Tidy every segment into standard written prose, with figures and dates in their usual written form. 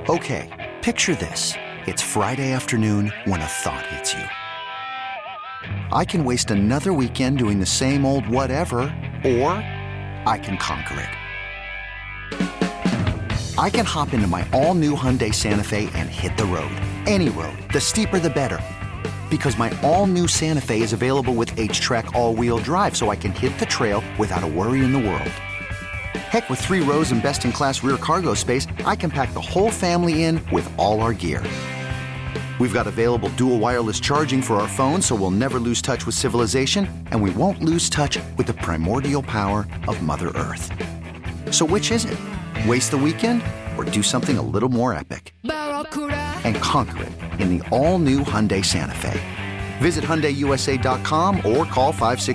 Okay, picture this. It's Friday afternoon when a thought hits you. I can waste another weekend doing the same old whatever, or I can conquer it. I can hop into my all-new Hyundai Santa Fe and hit the road. Any road. The steeper, the better. Because my all-new Santa Fe is available with H-Track all-wheel drive, so I can hit the trail without a worry in the world. Heck, with 3 rows and best-in-class rear cargo space, I can pack the whole family in with all our gear. We've got available dual wireless charging for our phones, so we'll never lose touch with civilization, and we won't lose touch with the primordial power of Mother Earth. So which is it? Waste the weekend or do something a little more epic? And conquer it in the all-new Hyundai Santa Fe. Visit HyundaiUSA.com or call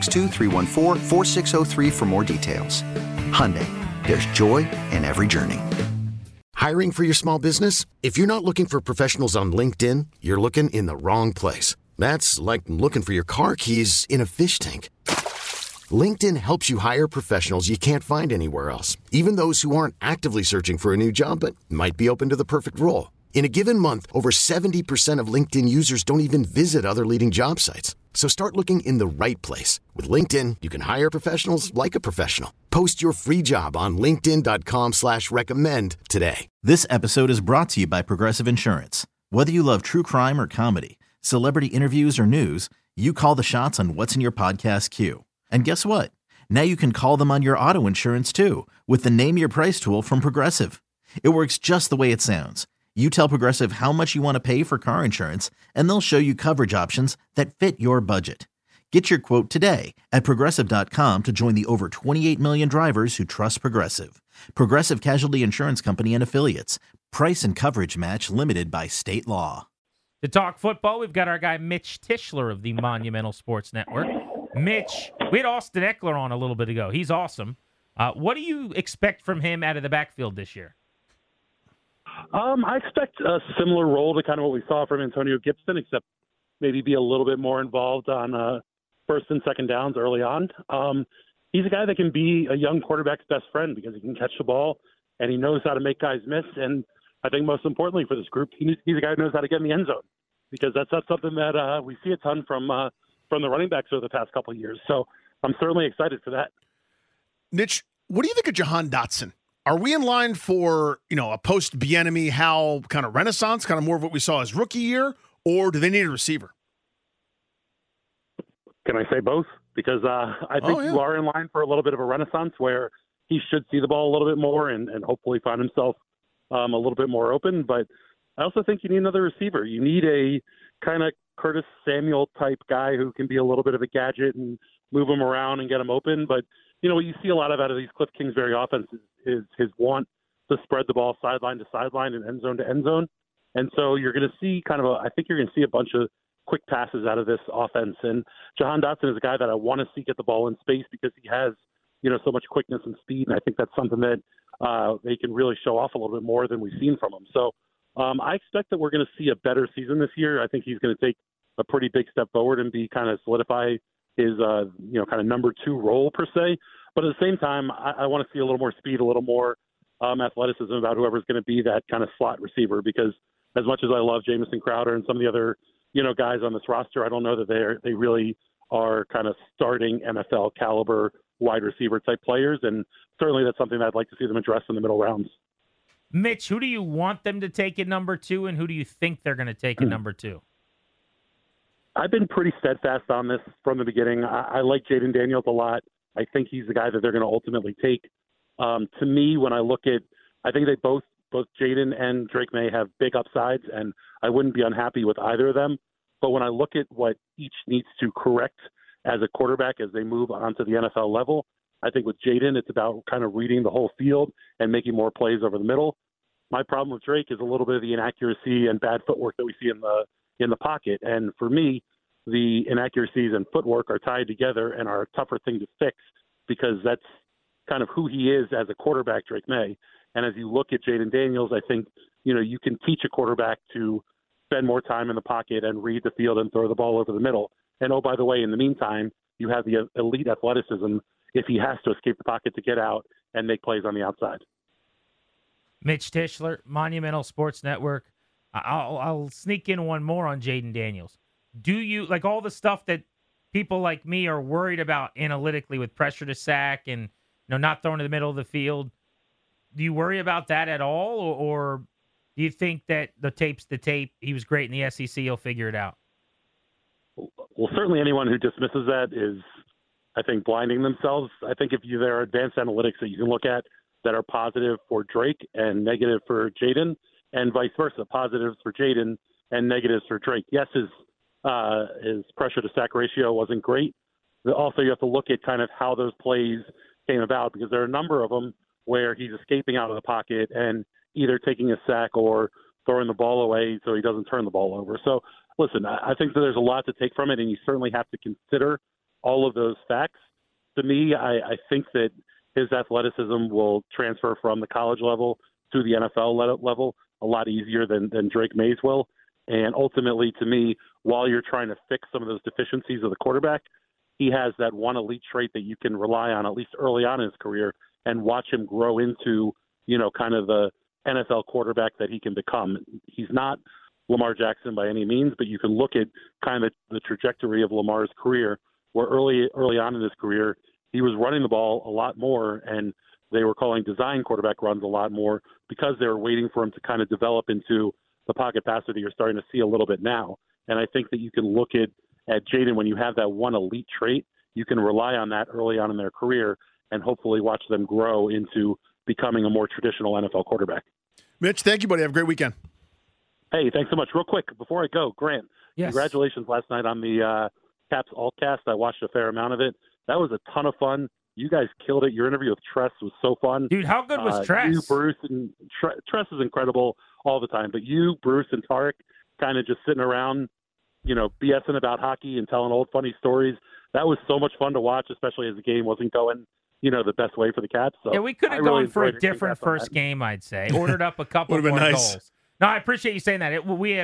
562-314-4603 for more details. Hyundai, there's joy in every journey. Hiring for your small business? If you're not looking for professionals on LinkedIn, you're looking in the wrong place. That's like looking for your car keys in a fish tank. LinkedIn helps you hire professionals you can't find anywhere else, even those who aren't actively searching for a new job but might be open to the perfect role. In a given month, over 70% of LinkedIn users don't even visit other leading job sites. So start looking in the right place. With LinkedIn, you can hire professionals like a professional. Post your free job on linkedin.com/recommend today. This episode is brought to you by Progressive Insurance. Whether you love true crime or comedy, celebrity interviews or news, you call the shots on what's in your podcast queue. And guess what? Now you can call them on your auto insurance too with the Name Your Price tool from Progressive. It works just the way it sounds. You tell Progressive how much you want to pay for car insurance, and they'll show you coverage options that fit your budget. Get your quote today at Progressive.com to join the over 28 million drivers who trust Progressive. Progressive Casualty Insurance Company and Affiliates. Price and coverage match limited by state law. To talk football, we've got our guy Mitch Tischler of the Monumental Sports Network. Mitch, we had Austin Eckler on a little bit ago. He's awesome. What do you expect from him out of the backfield this year? I expect a similar role to kind of what we saw from Antonio Gibson, except maybe be a little bit more involved on first and second downs early on. He's a guy that can be a young quarterback's best friend because he can catch the ball and he knows how to make guys miss. And I think most importantly for this group, he's a guy who knows how to get in the end zone because that's not something that we see a ton from the running backs over the past couple of years. So I'm certainly excited for that. Mitch, what do you think of Jahan Dotson? Are we in line for, a post-Bieniemy Howell kind of renaissance, kind of more of what we saw his rookie year, or do they need a receiver? Can I say both? Because I think you are in line for a little bit of a renaissance where he should see the ball a little bit more and hopefully find himself a little bit more open. But I also think you need another receiver. You need a kind of Curtis Samuel type guy who can be a little bit of a gadget and move him around and get him open. But, what you see a lot of out of these Cliff Kingsbury offenses is his want to spread the ball sideline to sideline and end zone to end zone. And so you're going to see I think you're going to see a bunch of quick passes out of this offense. And Jahan Dotson is a guy that I want to see get the ball in space because he has, so much quickness and speed. And I think that's something that they can really show off a little bit more than we've seen from him. So I expect that we're going to see a better season this year. I think he's going to take a pretty big step forward and be kind of solidify his, kind of number 2 role per se. But at the same time, I want to see a little more speed, a little more athleticism about whoever's going to be that kind of slot receiver, because as much as I love Jamison Crowder and some of the other, guys on this roster, I don't know that they really are kind of starting NFL caliber wide receiver type players. And certainly that's something that I'd like to see them address in the middle rounds. Mitch, who do you want them to take at number 2, and who do you think they're going to take at number 2? I've been pretty steadfast on this from the beginning. I like Jaden Daniels a lot. I think he's the guy that they're going to ultimately take. To me, when I look at, I think they both Jaden and Drake May have big upsides, and I wouldn't be unhappy with either of them. But when I look at what each needs to correct as a quarterback as they move onto the NFL level, I think with Jaden, it's about kind of reading the whole field and making more plays over the middle. My problem with Drake is a little bit of the inaccuracy and bad footwork that we see in the pocket. And for me, the inaccuracies and footwork are tied together and are a tougher thing to fix because that's kind of who he is as a quarterback, Drake May. And as you look at Jaden Daniels, I think, you can teach a quarterback to spend more time in the pocket and read the field and throw the ball over the middle. And, oh, by the way, in the meantime, you have the elite athleticism if he has to escape the pocket to get out and make plays on the outside. Mitch Tischler, Monumental Sports Network. I'll sneak in one more on Jayden Daniels. Do you, like all the stuff that people like me are worried about analytically with pressure to sack and not throwing to the middle of the field, do you worry about that at all? Or do you think that the tape's the tape, he was great in the SEC, he'll figure it out? Well, certainly anyone who dismisses that is, I think, blinding themselves. I think if there are advanced analytics that you can look at that are positive for Drake and negative for Jayden, and vice versa, positives for Jayden and negatives for Drake. Yes, his pressure to sack ratio wasn't great. Also, you have to look at kind of how those plays came about, because there are a number of them where he's escaping out of the pocket and either taking a sack or throwing the ball away so he doesn't turn the ball over. So, listen, I think that there's a lot to take from it, and you certainly have to consider all of those facts. To me, I think that his athleticism will transfer from the college level to the NFL level a lot easier than Drake Mays will. And ultimately, to me, while you're trying to fix some of those deficiencies of the quarterback, he has that one elite trait that you can rely on, at least early on in his career, and watch him grow into, kind of the NFL quarterback that he can become. He's not Lamar Jackson by any means, but you can look at kind of the trajectory of Lamar's career, where early on in his career, he was running the ball a lot more, and they were calling design quarterback runs a lot more because they were waiting for him to kind of develop into the pocket passer that you're starting to see a little bit now. And I think that you can look at Jayden, when you have that one elite trait, you can rely on that early on in their career and hopefully watch them grow into becoming a more traditional NFL quarterback. Mitch, thank you, buddy. Have a great weekend. Hey, thanks so much. Real quick, before I go, Grant, yes. Congratulations last night on the Caps Altcast. I watched a fair amount of it. That was a ton of fun. You guys killed it. Your interview with Tress was so fun. Dude, how good was Tress? You, Bruce, and Tress is incredible all the time. But you, Bruce, and Tarek kind of just sitting around, BSing about hockey and telling old funny stories. That was so much fun to watch, especially as the game wasn't going, the best way for the Caps. So yeah, we could have gone for a different first game, I'd say. Ordered up a couple more goals. No, I appreciate you saying that.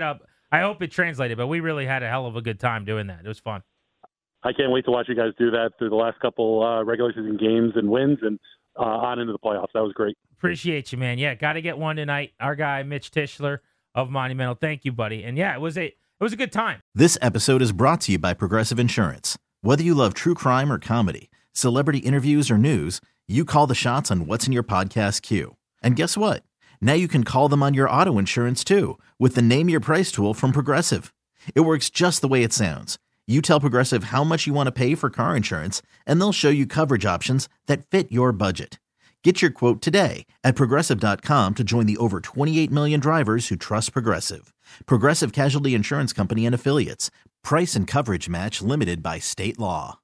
I hope it translated, but we really had a hell of a good time doing that. It was fun. I can't wait to watch you guys do that through the last couple regular season games and wins and on into the playoffs. That was great. Appreciate you, man. Yeah, got to get one tonight. Our guy, Mitch Tischler of Monumental. Thank you, buddy. And yeah, it was a good time. This episode is brought to you by Progressive Insurance. Whether you love true crime or comedy, celebrity interviews or news, you call the shots on what's in your podcast queue. And guess what? Now you can call them on your auto insurance too with the Name Your Price tool from Progressive. It works just the way it sounds. You tell Progressive how much you want to pay for car insurance, and they'll show you coverage options that fit your budget. Get your quote today at Progressive.com to join the over 28 million drivers who trust Progressive. Progressive Casualty Insurance Company and Affiliates. Price and coverage match limited by state law.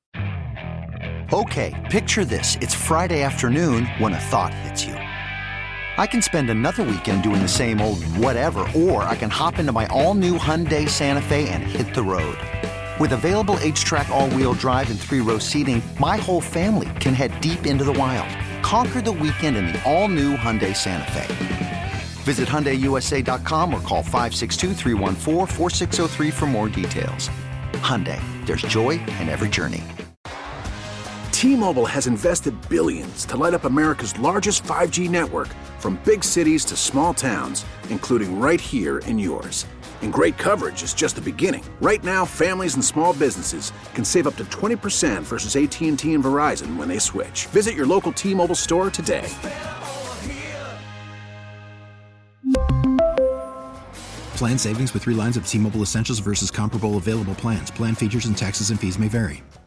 Okay, picture this. It's Friday afternoon when a thought hits you. I can spend another weekend doing the same old whatever, or I can hop into my all-new Hyundai Santa Fe and hit the road. With available H-Track all-wheel drive and 3-row seating, my whole family can head deep into the wild. Conquer the weekend in the all-new Hyundai Santa Fe. Visit HyundaiUSA.com or call 562-314-4603 for more details. Hyundai, there's joy in every journey. T-Mobile has invested billions to light up America's largest 5G network, from big cities to small towns, including right here in yours. And great coverage is just the beginning. Right now, families and small businesses can save up to 20% versus AT&T and Verizon when they switch. Visit your local T-Mobile store today. Plan savings with 3 lines of T-Mobile Essentials versus comparable available plans. Plan features and taxes and fees may vary.